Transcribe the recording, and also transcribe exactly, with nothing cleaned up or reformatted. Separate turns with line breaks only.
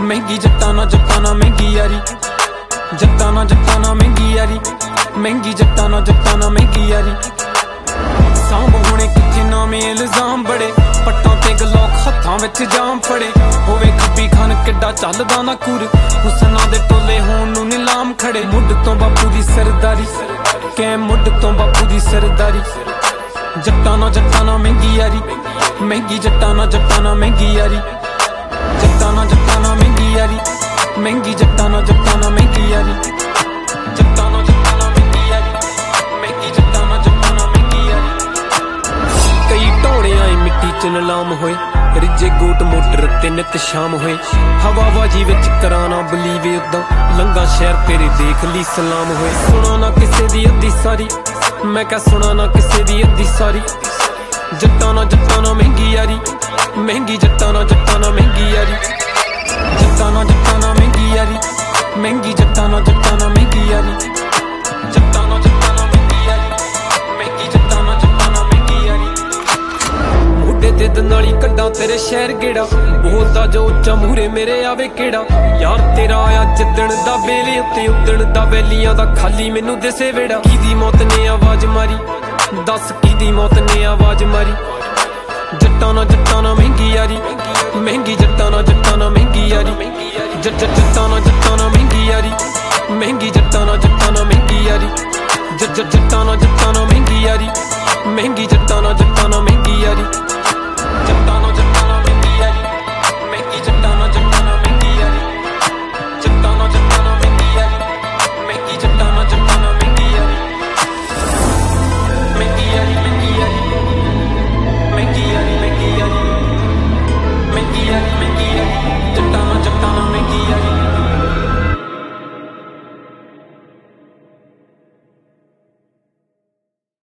महंगी जट्टा ना जट्टा ना महंगी यारी, जट्टा ना जट्टा ना महंगी यारी, महंगी जट्टा ना जट्टा ना महंगी यारी। सांभ होने किथे नामे इल्जाम बड़े, पट्टां ते गलोक हत्थां विच जाम फड़े। होवे खब्बी खान किड्डा चलदा ना कुर, हुसना दे टोले होण नूं नीलाम खड़े। मुੱਢ तो बापू दी सरदारी, कै मुੱਢ तो बापू दी सरदारी। जट्टा ना जट्टा ना महंगी यारी, महंगी जट्टा ना जट्टा ना महंगी यारी, जट्टा ना जट्टा ना महंगी यारी, महंगी जट्टा ना जट्टा ना महंगी यारी, जट्टा ना जट्टा ना महंगी यारी, महंगी जट्टा ना जट्टा ना महंगी यारी। कई ढोले आए मिट्टी च नीलाम होए, रिजे गोट मोटर ते नित शाम होए। हवाबाजी विच कराना बलीवे उदा, लंघा शहर तेरे देख ली सलाम होए। सुना ना किसे दी अद्धी सारी, मैं क्या सुना ना किसे दी अद्धी सारी। जट्टा ना जट्टा ना महंगी यारी, महंगी जट्टा ना जट्टा ना महंगी यारी, जट्टा ना जट्टा ना महंगी यारी, महंगी जट्टा ना जट्टा ना महंगी यारी, जट्टा ना जट्टा ना महंगी यारी, महंगी जट्टा ना जट्टा ना महंगी यारी। मोढे ते दंदाली कड्डां तेरे शहर गेड़ा, बोलदा जो उच्चा मूहरे मेरे आवे केड़ा। यार तेरा आया जिद्दण दा वेले उत्ते उद्दण दा वैलियां दा खाली मैनू दिसे वेड़ा। किदी मौत ने आवाज मारी, दस किदी मौत ने आवाज मारी। जट्टा ना जट्टा ना महंगी यारी, महंगी जट्टा ना जट्टा ना महंगी यारी, जट जट जट्टा ना जट्टा ना महंगी यारी,